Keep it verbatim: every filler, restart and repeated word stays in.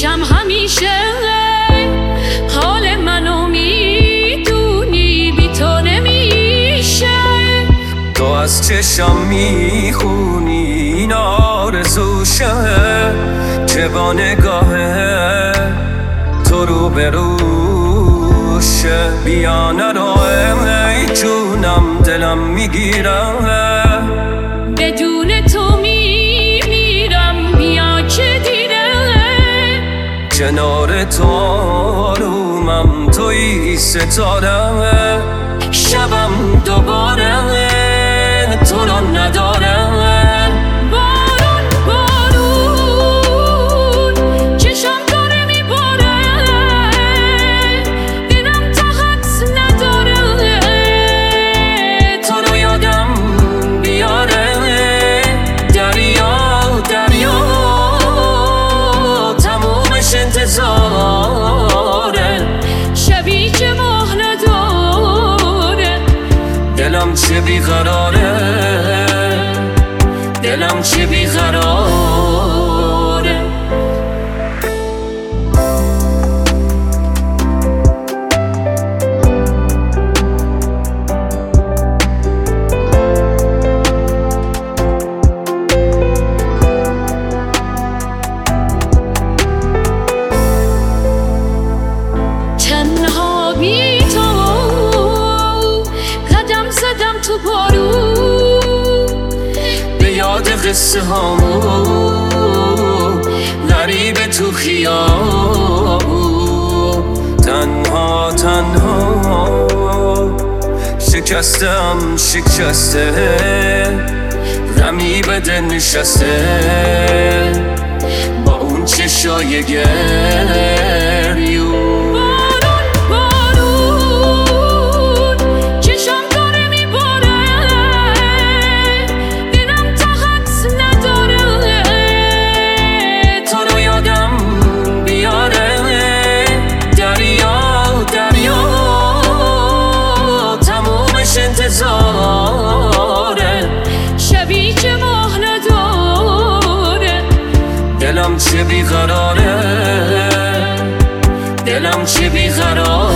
پیشم همیشه حال منو میدونی بی تو نمیشه تو از چشم میخونی این آرزوشه که با نگاه تو رو بروشه بیا نرو ای جونم دلم میگیرم بدون تو میمیرم بیا که دیره کنار تو آرومم توی ستاره شبم دوباره تو رو ندارم بارون بارون چشم داره میباره دلم طاقت نداره تو رو یادم بیاره دریا دریا تمومش انتظاره شبی که ماه نداره دلم چه بیقراره دلم چه بیقراره تنها بی تو قدم زدم تو بارون به یاد قصه هامون غریب تو خیابون تنها تنها شکستم شکسته غمی به دل نشسته با اون چشای گریون بارون بارون چشم داره میباره دلم طاقت نداره تو رو یادم بیاره دریا دریا تمومش انتظاره شبی که ماه نداره دلم چه بیقراره دلم چه بیقراره